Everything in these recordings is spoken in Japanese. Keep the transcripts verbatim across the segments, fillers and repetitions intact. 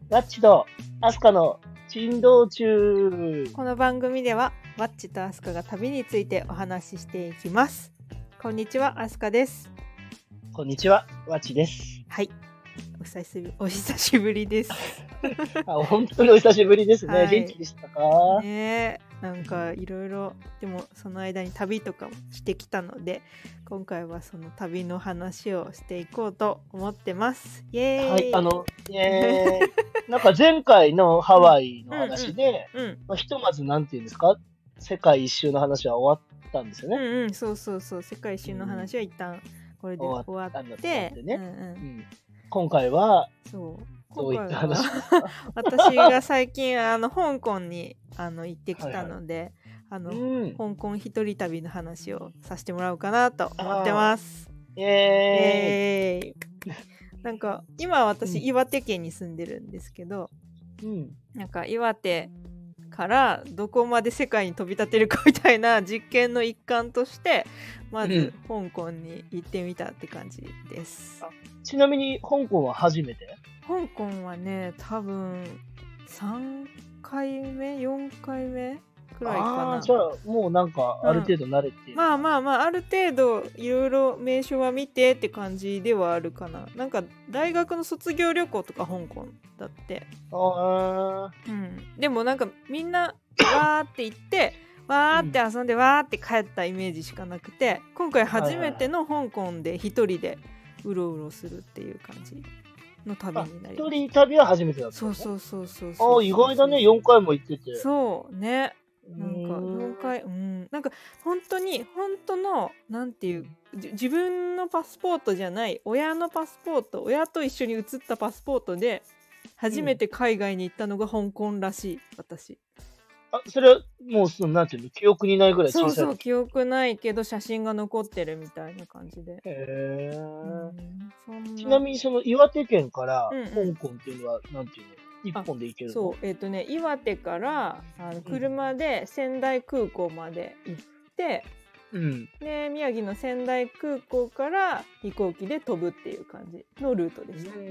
ワッチとアスカの珍道中。 この番組ではワッチとアスカが旅についてお話ししていきます。こんにちは、アスカです。 こんにちは、ワッチです。 はい、お久しぶり、お久しぶりですあ、本当にお久しぶりですね、 はい、 元気でしたかね。なんかいろいろ、でもその間に旅とかもしてきたので、今回はその旅の話をしていこうと思ってます。イエーイ。 はい、あの、イエーイなんか前回のハワイの話で、 うんうんうん、 まあ、ひとまずなんていうんですか、世界一周の話は終わったんですよね。 うんうん、そうそうそう、世界一周の話は一旦これで終わって、 終わってね、うんうんうん、今回はそうどういった話ですか？ 私が最近あの香港にあの行ってきたので、はいはい、あの、うん、香港一人旅の話をさせてもらおうかなと思ってます。 イエーイ。 なんか今私、うん、岩手県に住んでるんですけど、うん、なんか岩手からどこまで世界に飛び立てるかみたいな実験の一環としてまず香港に行ってみたって感じです、 うん、ちなみに香港は初めて？ 香港はね、多分さんかいめよんかいめくらいかな。 あ、じゃあもうなんかある程度慣れてる、 うん、まあまあまあある程度いろいろ名所は見てって感じではあるかな。なんか大学の卒業旅行とか香港だって。 あ、 うん、でもなんかみんなわーって行ってわーって遊んでわーって帰ったイメージしかなくて、今回初めての香港で一人でうろうろするっていう感じの旅になります。 一人旅は初めてだった、ね、 そうそうそうそうそう。 あ、意外だね、よんかいも行ってて。 そうね、なんかよんかい、うん、なんか本当に本当のなんていう、自分のパスポートじゃない親のパスポート、親と一緒に写ったパスポートで初めて海外に行ったのが香港らしい、私。 あ、それはもうそのなんていうの、記憶にないぐらい小さい。 そうそう、記憶ないけど写真が残ってるみたいな感じで。 へー、 うん、 ちなみにその岩手県から香港っていうのはなんていうの、うんうん、一本で行けるの？ そう、えっとね、岩手からあの車で仙台空港まで行って、うん、で宮城の仙台空港から飛行機で飛ぶっていう感じのルートでした。うん、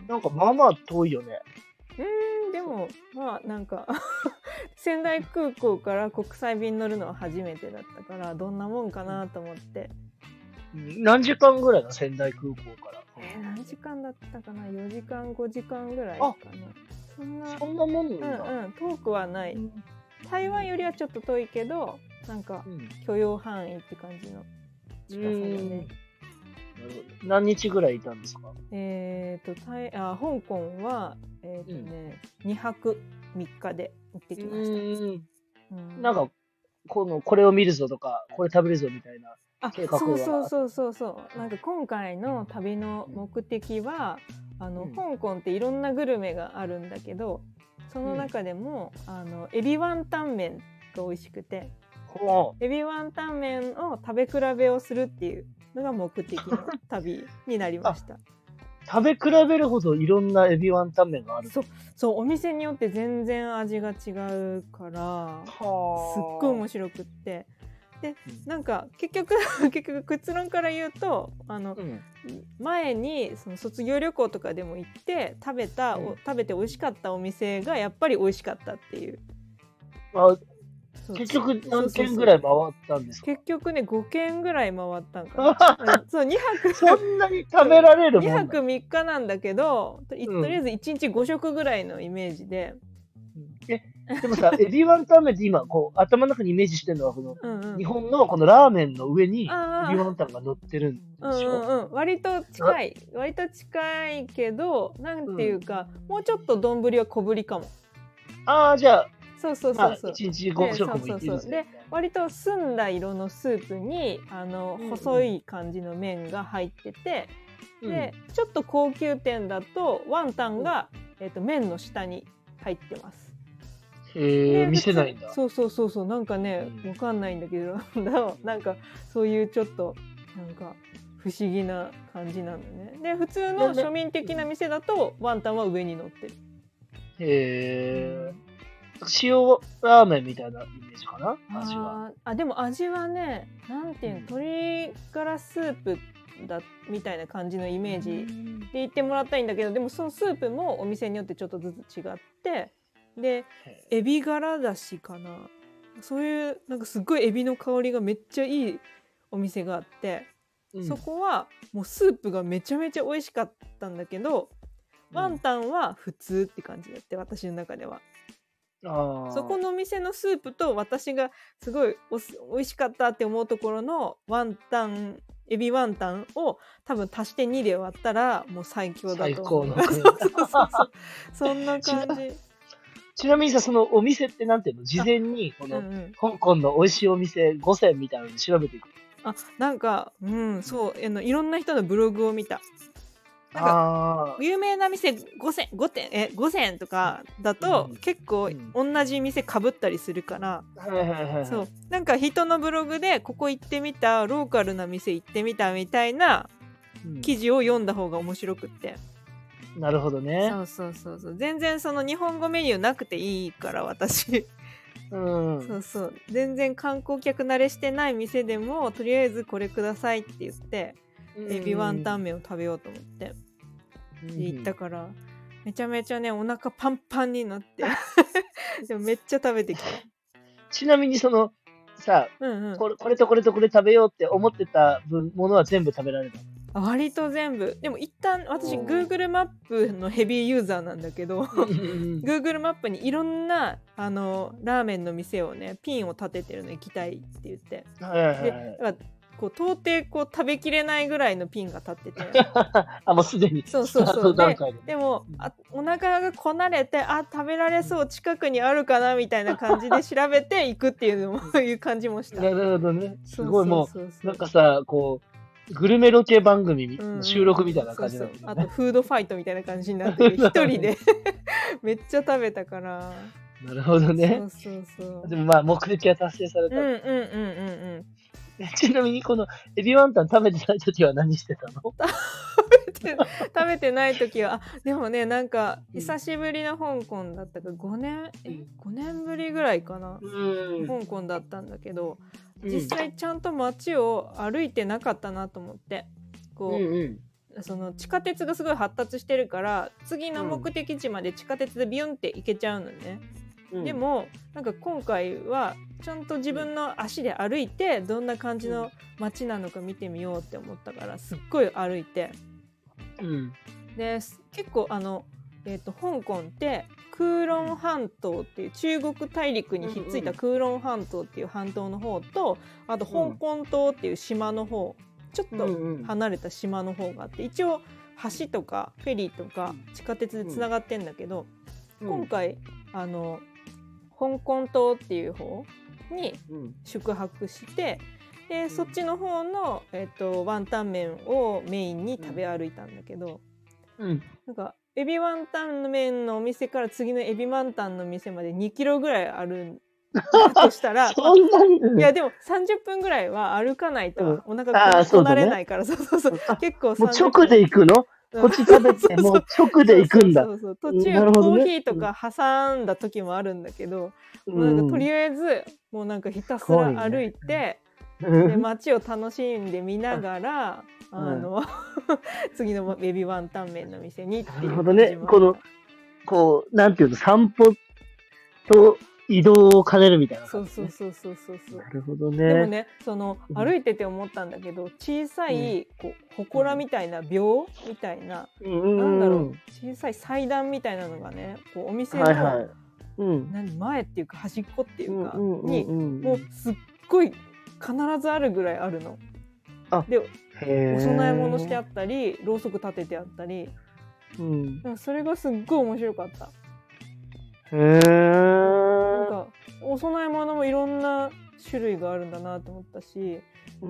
なんかまあまあ遠いよね。 うん、でもまあなんか仙台空港から国際便乗るのは初めてだったからどんなもんかなと思って。 何時間ぐらいの仙台空港から？ えー、何時間だったかな、よじかんごじかんぐらいかな。 そんなそんなもんなんだ。 うんうん、遠くはない、うん、台湾よりはちょっと遠いけどなんか許容範囲って感じの近さだね。 うん、何日ぐらいいたんですか？ えーとあ香港はえーとね、うん、にはくみっかで行ってきました。 うん、なんかこのこれを見るぞとかこれ食べるぞみたいな計画は？ そうそうそうそうそう。なんか今回の旅の目的はあの、うん、香港っていろんなグルメがあるんだけどその中でも、うん、あのエビワンタン麺が美味しくて、エビワンタン麺を食べ比べをするっていうのが目的の旅になりました。 食べ比べるほどいろんなエビワンタン麺がある。 そうそう、お店によって全然味が違うからすっごい面白くって、でなんか結局結局結論から言うとあの、うん、前にその卒業旅行とかでも行って食べた、うん、食べて美味しかったお店がやっぱり美味しかったっていう。 あ、結局何軒ぐらい回ったんですか？ 結局ねごけんぐらい回ったんかなそうにはくそんなに食べられるもんにはくみっかなんだけど、とりあえずいちにちごしょくぐらいのイメージで、 うん、えでもさエビワンタン麺って今こう頭の中にイメージしてるのはこの、うんうん、日本のこのラーメンの上にエビワンタンが乗ってるんでしょ？ うんうんうん、割と近い割と近いけどなんていうか、うん、もうちょっと丼は小ぶりかも。 ああ、じゃあそうそうそうそう、 いちにちごしょくもいけるぜ。 で割と澄んだ色のスープにあの、うんうん、細い感じの麺が入ってて、うん、でちょっと高級店だとワンタンが、うん、えーと、麺の下に入ってます。 へえ、見せないんだ。 そうそうそうそう、なんかね、うん、わかんないんだけどなんかそういうちょっとなんか不思議な感じなんだね。で普通の庶民的な店だとワンタンは上に乗ってる。 へえ、塩ラーメンみたいなイメージかな、味は。 ああ、でも味はね、なんていうの、うん、鶏ガラスープだみたいな感じのイメージで言ってもらったらいいんだけど、でもそのスープもお店によってちょっとずつ違って、でエビ柄だしかな、そういうなんかすっごいエビの香りがめっちゃいいお店があって、うん、そこはもうスープがめちゃめちゃ美味しかったんだけど、うん、ワンタンは普通って感じだって、私の中では。あ、そこのお店のスープと私がすごいおす美味しかったって思うところのワンタン、エビワンタンを多分足してにで割ったらもう最強だと思う。最高のそうそうそうそうそんな感じ。 ちなみにさ、そのお店ってなんていうの、事前にこの香港の美味しいお店ごせんみたいなの調べていく。 あ、なんか、うん、そう、あのいろんな人のブログを見た。なんか有名な店ごせん、ごてん、え、ごせんとかだと、うん、結構同じ店かぶったりするから、うん、そう、なんか人のブログでここ行ってみた、ローカルな店行ってみたみたいな記事を読んだ方が面白くって。 うん、なるほどね。 そうそうそうそう、全然その日本語メニューなくていいから私。うん、そうそう、全然観光客慣れしてない店でもとりあえずこれくださいって言って、うん、エビワンタン麺を食べようと思って、うん、行ったからめちゃめちゃねお腹パンパンになってでもめっちゃ食べてきた。 ちなみにそのさ、うんうん、これ、これとこれとこれ食べようって思ってたものは全部食べられた？ 割と全部。でも一旦私 Google マップのヘビーユーザーなんだけどGoogle マップにいろんなあのラーメンの店をねピンを立ててるの行きたいって言って、はいはいはい、でだからこう到底こう食べきれないぐらいのピンが立っててあ、もうすでにそうそうそうで, でもあお腹がこなれてあ食べられそう近くにあるかなみたいな感じで調べていくっていうのもいう感じもした。 なるほどね。すごいもうなんかさこうグルメロケ番組の収録みたいな感じになってる、ね、 そうそう、あとフードファイトみたいな感じになってる一人でめっちゃ食べたから。 なるほどね。 そうそうそう。 でもまあ目的は達成された。 うんうんうんうんうんちなみにこのエビワンタン食べてない時は何してたの？ 食べて食べてない時はあでもねなんか久しぶりの香港だったかごねんえごねんぶりぐらいかな、うん、香港だったんだけど実際ちゃんと街を歩いてなかったなと思ってこう、うんうん、その地下鉄がすごい発達してるから次の目的地まで地下鉄でビュンって行けちゃうのね、うん、でもなんか今回はちゃんと自分の足で歩いてどんな感じの街なのか見てみようって思ったからすっごい歩いて、うん、で結構あの、えーと、香港ってクーロン半島っていう中国大陸にひっついたクーロン半島っていう半島の方とあと香港島っていう島の方ちょっと離れた島の方があって一応橋とかフェリーとか地下鉄でつながってんだけど、うん、今回あの香港島っていう方に宿泊して、うん、でそっちの方の、えーと、ワンタン麺をメインに食べ歩いたんだけど、うん、なんかエビワンタン麺のお店から次のエビワンタンの店までにキロぐらいあるんだとしたらそんなに、 いやでもさんじゅっぷんぐらいは歩かないとお腹がこなれないから、そうそうそう結構もう直で行くの？こっち食べてもう直で行くんだ。 そうそうそう途中コーヒーとか挟んだ時もあるんだけど、うん、もうなんかとりあえずもうなんかひたすら歩いて、ね、で街を楽しんで見ながら、うん、あの次のエビワンタン麺の店にっていう。 なるほどね。このこうなんていうの散歩と移動を兼ねるみたいな、ね。 そうそうそうそうそうそう。 なるほどね。 でもね、その歩いてて思ったんだけど、小さいこう祠みたいな廟みたいな、うん、なんだろう小さい祭壇みたいなのがね、こうお店の、はいはいうん、何前っていうか端っこっていうかにもうすっごい必ずあるぐらいあるの。あで、お供え物してあったり、ろうそく立ててあったり、うん、それがすっごい面白かった。へー。なんかお供え物もいろんな種類があるんだなと思ったし、うん、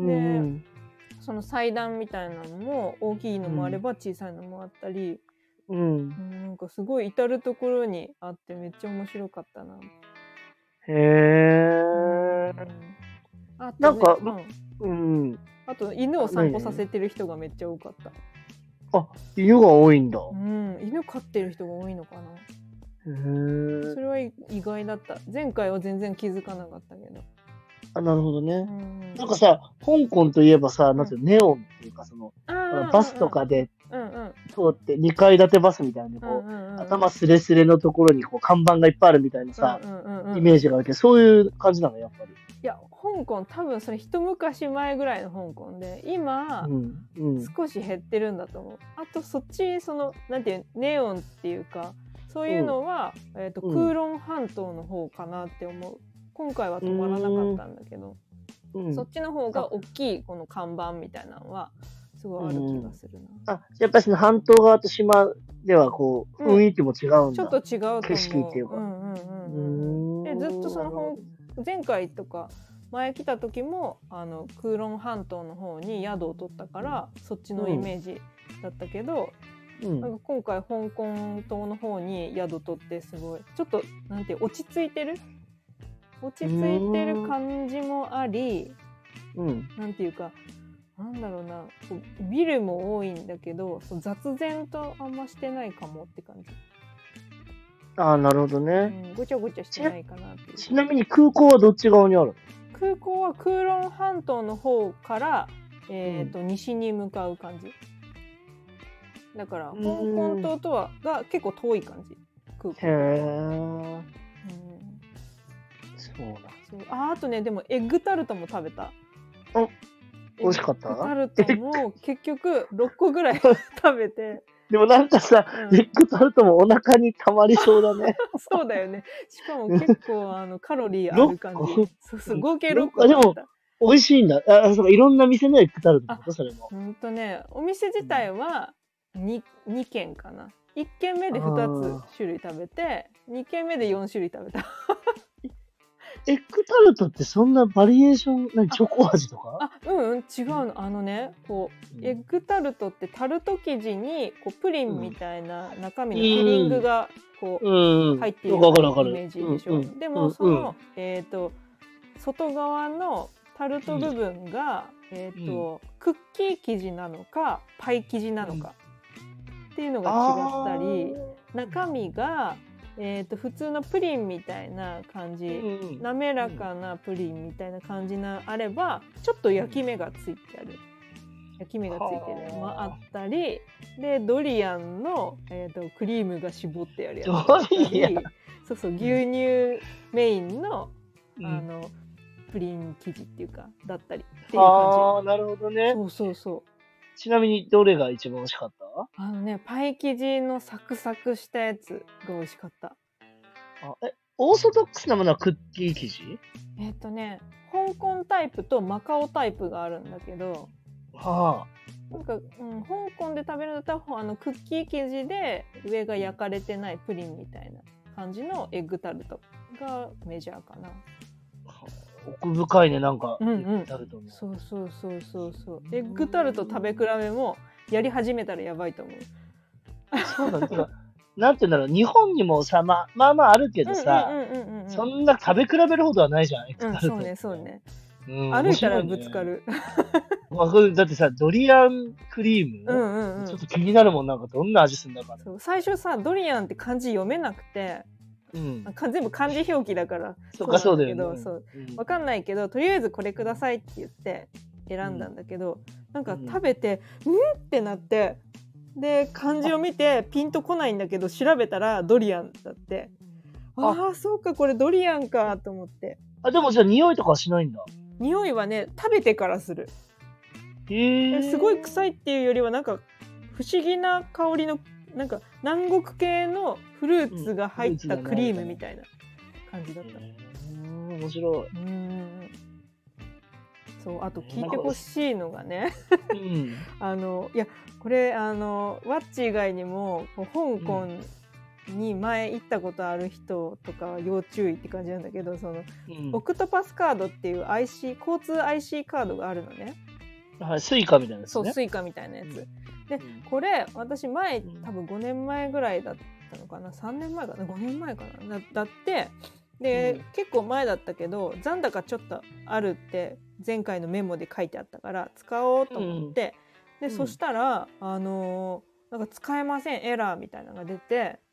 でその祭壇みたいなのも大きいのもあれば小さいのもあったり、うん、なんかすごい至る所にあってめっちゃ面白かったな。へー、うん、あとね、なんか、うん、あと犬を散歩させてる人がめっちゃ多かった。 あ、犬が多いんだ。 うん、犬飼ってる人が多いのかな。へー、それは意外だった。前回は全然気づかなかったけど。 あ、なるほどね。 うん、 なんかさ、香港といえばさ、なんていうの、ネオンっていうか、その、バスとかで通ってにかい建てバスみたいにこう、頭スレスレのところにこう看板がいっぱいあるみたいなさ、イメージがあるけど、そういう感じなのやっぱり。 いや、香港多分それ一昔前ぐらいの香港で、今、うんうん、少し減ってるんだと思う。あとそっち、そのなんていうネオンっていうか、そういうのは、うん、えーと、クーロン半島の方かなって思う。今回は止まらなかったんだけど、うん、そっちの方が大きいこの看板みたいなのはすごいある気がするな。 あ、やっぱりその半島側と島ではこう雰囲気も違うんだ。うん、 ちょっと違うと思う。 景色っていうか。 うんうんうんうん、でずっとその前回とか前来た時もあのクーロン半島の方に宿を取ったから、うん、そっちのイメージだったけど、うん、なんか今回香港島の方に宿取ってすごいちょっとなんていう落ち着いてる落ち着いてる感じもあり、うん、なんていうかなんだろうな、ビルも多いんだけど雑然とあんましてないかもって感じ。 ああ、なるほどね、 うん、ごちゃごちゃしてないかなって。 ちなみに空港はどっち側にある？ 空港はクーロン半島の方から、えーとうん、西に向かう感じだから香港島とはが結構遠い感じ。空港。へー、うん、そうだ。そう、あ、あとねでもエッグタルトも食べた。 あ、美味しかった？ エッグタルトも結局ろっこぐらい食べてでもなんかさ、うん、エッグタルトもお腹にたまりそうだね。 そうだよね。しかも結構あのカロリーある感じ。そうそう、合計ろっこだった。でも美味しいんだ。あ、そうか、いろんな店のエッグタルトってことそれも。 ほんとね、お店自体は 2, 2軒かな。いっけんめでふたつ種類食べて、にけんめでよん種類食べた。 エッグタルトってそんなバリエーション、何、チョコ味とか？ あ、うんうん、違うの。あのね、こう、うん、エッグタルトってタルト生地にこうプリンみたいな中身のフィリングがこう、うん、入っているようなイメージでしょ。うんうん、でもその、うん、えっと外側のタルト部分が、うん、えっと、うん、クッキー生地なのかパイ生地なのかっていうのが違ったり、中身がえー、と普通のプリンみたいな感じ、うん、滑らかなプリンみたいな感じがあれば、ちょっと焼き目がついてある焼き目がついてるのもあったりで、ドリアンの、えー、とクリームが絞ってあるやつだったり、そうそう、牛乳メインの、うん、あのプリン生地っていうかだったりっていう感じ。 ああ、なるほどね。 そうそうそう。 ちなみにどれが一番美味しかった？ あのね、パイ生地のサクサクしたやつが美味しかった。 あ、え、オーソドックスなものはクッキー生地？ えっとね、香港タイプとマカオタイプがあるんだけど、 はあ、なんか、うん、香港で食べるんだったらあのクッキー生地で上が焼かれてないプリンみたいな感じのエッグタルトがメジャーかな。 奥深いね、なんか、 うんうん、エッグタルトも。そうそうそうそうそう。エッグタルト食べ比べもやり始めたらやばいと思う。 そうなんだ。なんていうんだろう、日本にもさ、ま、まあまああるけどさ、そんな食べ比べるほどはないじゃん、エッグタルト。うん、そうね、そうね。うん、歩いたらぶつかる。ね、だってさ、ドリアンクリーム、うんうんうん、ちょっと気になるもん、なんかどんな味するんだから。 そう、最初さ、ドリアンって漢字読めなくて、うん、全部漢字表記だからそうかそうだよね。 そう、分かんないけど、とりあえずこれくださいって言って選んだんだけど、うん、なんか食べて、うん、んってなって、で漢字を見てピンとこないんだけど調べたらドリアンだって、ああそうかこれドリアンかと思って。 あ、でもじゃあ匂いとかはしないんだ。 匂いはね、食べてからする。へー。すごい臭いっていうよりはなんか不思議な香りのなんか南国系のフルーツが入ったクリームみたいな感じだった。 うん、面白い。うん、 そう、あと聞いてほしいのがね、うん、あのいやこれあのワッチ以外にも香港に前行ったことある人とかは要注意って感じなんだけど、その、うん、オクトパスカードっていう アイシー 交通 アイシー カードがあるのね。 はい、スイカみたいなやつね。 そう、スイカみたいなやつ。うんで、これ私前多分ごねんまえぐらいだったのかな、さんねんまえかな、ごねんまえかな だ, だってで、うん、結構前だったけど残高ちょっとあるって前回のメモで書いてあったから使おうと思って、うん、で、うん、そしたらあのー、なんか使えませんエラーみたいなのが出て、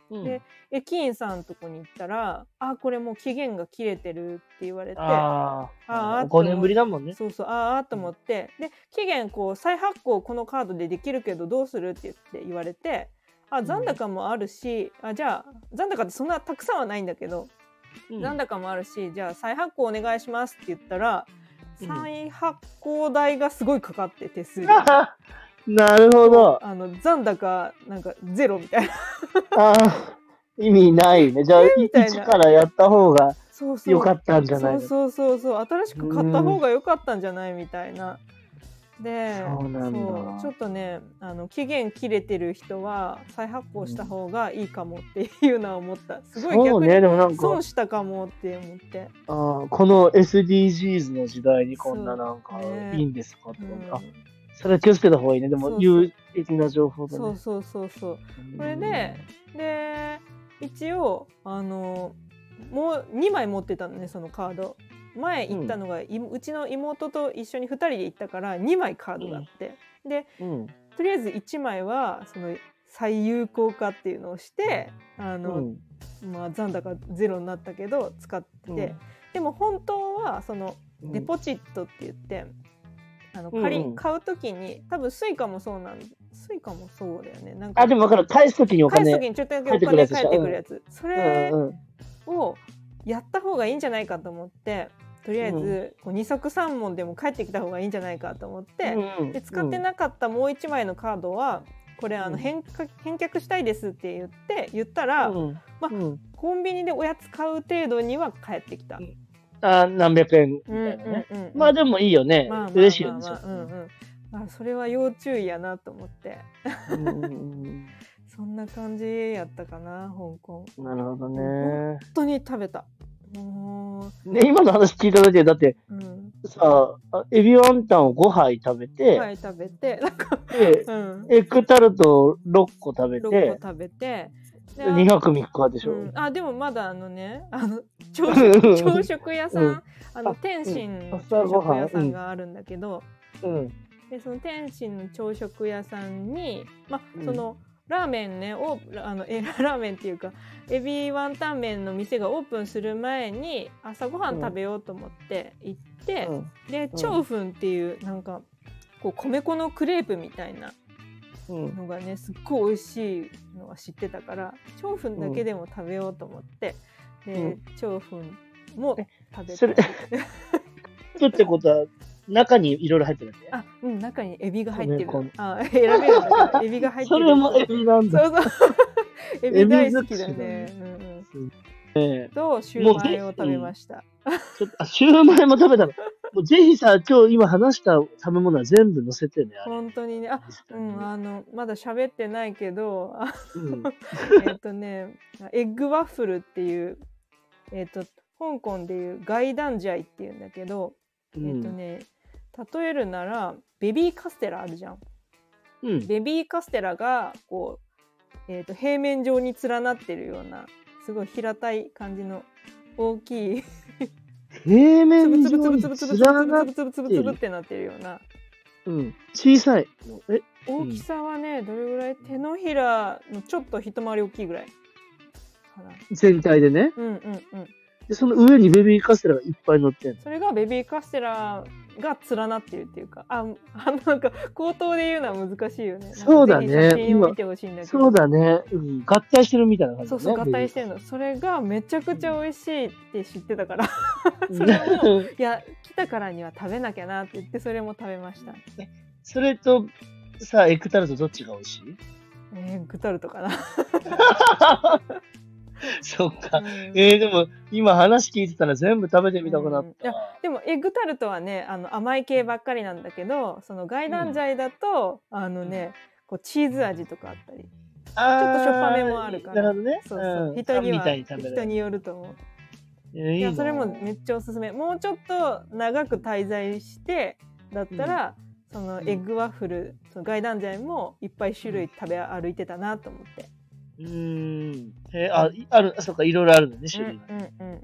うん、で駅員さんのとこに行ったら、あこれもう期限が切れてるって言われて、 ああごねんぶりだもんね。 そうそう、ああと思って、で期限こう再発行このカードでできるけどどうするって言って言われて、あ残高もあるし、あじゃあ残高ってそんなたくさんはないんだけど、うん、残高もあるし、じゃあ再発行お願いしますって言ったら、うん、再発行代がすごいかかって手数料なるほど。 あの残高なんかゼロみたいなあ意味ないね。じゃあいちからやった方が良かったんじゃないの？ そうそうそうそう、新しく買った方が良かったんじゃないみたいな。で、 そうなんだ。 そうちょっとね、あの期限切れてる人は再発行した方がいいかもっていうのは思った。すごい逆に損したかもって思って。 あこの エスディージーズ の時代にこんななんかいいんですかとか、ね、うん、あそれは気をつけた方がいいね。でも有益な情報だね。 そうそうそうそう。これでで一応あのもうにまい持ってたのね、そのカード。前行ったのが、うん、うちの妹と一緒にふたりで行ったからにまいカードがあって、うん、で、うん、とりあえずいちまいはその再有効化っていうのをしてあの、うん、まあ残高ゼロになったけど使ってて、うん、でも本当はそのデポジットって言って、あの借り、うん、買うときに多分スイカもそうなんスイカもそうだよね。なんかあでも分かる、返すときにお金返すときにちょっとだけお金返ってくるやつ、それをやった方がいいんじゃないかと思って、とりあえずこうに足さん問でも返ってきた方がいいんじゃないかと思って、うん、で使ってなかったもういちまいのカードはこれあの 返, 返却したいですって言って言ったら、うんまあうん、コンビニでおやつ買う程度には返ってきた。うんあ何百円みたいなね、うんうんうんうん、まあでもいいよね、まあまあまあまあ、嬉しいよね、うんうんまあ、それは要注意やなと思ってうんうんそんな感じやったかな香港。 なるほどね。 本当に食べたもう、ね、今の話聞いただけでだって、うん、さあエビワンタンをごはい食べてごはい食べてなんかで、うん、エッグタルトろっこ食べてろっこ食べてにはくみっかでしょ、うん、 あでもまだあのねあの朝食朝食屋さん、うん、あの天津の朝食屋さんがあるんだけど、うん、でその天津の朝食屋さんにまあその、うんラーメンねをあのえラーメンっていうかエビワンタン麺の店がオープンする前に朝ごはん食べようと思って行って、うん、でチョウフンっていうなんかこう米粉のクレープみたいなのがねすっごい美味しいのは知ってたからチョウフンだけでも食べようと思って、うん、でチョウフンも食べてそれってことは中にいろいろ入ってるんで。 あ、うん、中にエビが入ってる。あ、選べるんだけど、エビが入ってる。 それもエビなんだ。 そうそう。エビ大好きだね。うんうん。と、シューマイを食べました。 ちょっとあ、シューマイも食べたの。もうぜひさ、今日今話した食べ物は全部載せてね。 本当にね。あ、うん、あの、まだ喋ってないけど、えっとね、エッグワッフルっていう、えっと、香港でいうガイダンジャイっていうんだけど、えっとね、例えるならベビーカステラあるじゃん、うん、ベビーカステラがこう、えーと、平面状に連なってるようなすごい平たい感じの大きい平面状に連なってるつぶつぶつぶつぶつぶつぶつぶつぶってなってるような、 うん、小さいえ大きさはね、うん、どれぐらい手のひらのちょっと一回り大きいぐらいかな全体でね。 うんうんうんでその上にベビーカステラがいっぱい乗ってるの。 それがベビーカステラが連なってるっていうか、あ、あなんか口頭で言うのは難しいよね。 そうだね。 写真を見てほしいんだけど。 そうだね、うん。合体してるみたいな感じだね。 そうそう合体してるの。それがめちゃくちゃ美味しいって知ってたから、うん、それもいや来たからには食べなきゃなって言ってそれも食べました。 それとさエッグタルトどっちが美味しい？ エッグタルトかな。 そっか、うん、えー、でも今話聞いてたら全部食べてみたくなった、うん、いやでもエッグタルトはねあの甘い系ばっかりなんだけどそのガイダンジャイだと、うん、あのねこうチーズ味とかあったりちょっとしょっぱめもあるから。 なるほどね。 そうそう、うん、人には人によると思う。いや、いいやそれもめっちゃおすすめ。もうちょっと長く滞在してだったら、うん、そのエッグワッフルそのガイダンジャイもいっぱい種類食べ歩いてたなと思って。 うーん。えー、あ、ある、そうか、いろいろあるのね、種類が。 うんうんうんうんうん。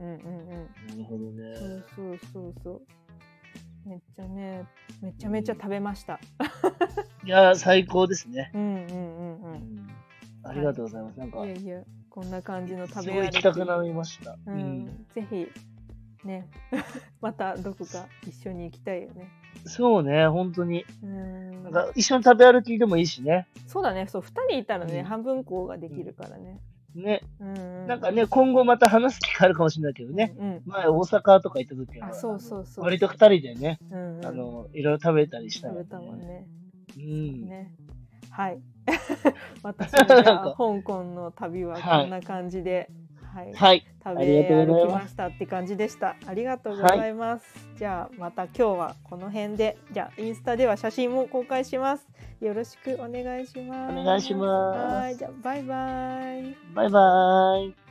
なるほどね。 そうそうそうそう。めっちゃね、めちゃめちゃ食べました。 いや、最高ですね。 うんうんうんうん。 ありがとうございます。なんか。 いやいや、 こんな感じの食べ歩き。すごい行きたくなりました。 うん。うん、ぜひねまたどこか一緒に行きたいよね。 そうね、本当に。うん。なんか一緒に食べ歩きでもいいしね。 そうだね。そうふたりいたらね、うん、半分こができるからね。 ね、うんうん、なんかね、今後また話す機会あるかもしれないけどね、うんうん、前大阪とか行った時は、そうそうそう割とふたりでね、うんうん、あのいろいろ食べたりした、ね、 食べたもんね。うん、ね、はい。私のじゃあ香港の旅はこんな感じで、はい、はい、食べ歩きましたって感じでした。ありがとうございます。はい、じゃあまた今日はこの辺で、じゃあインスタでは写真も公開します。よろしくお願いします。 お願いします。 はい、じゃあバイバイ。 バイバイ。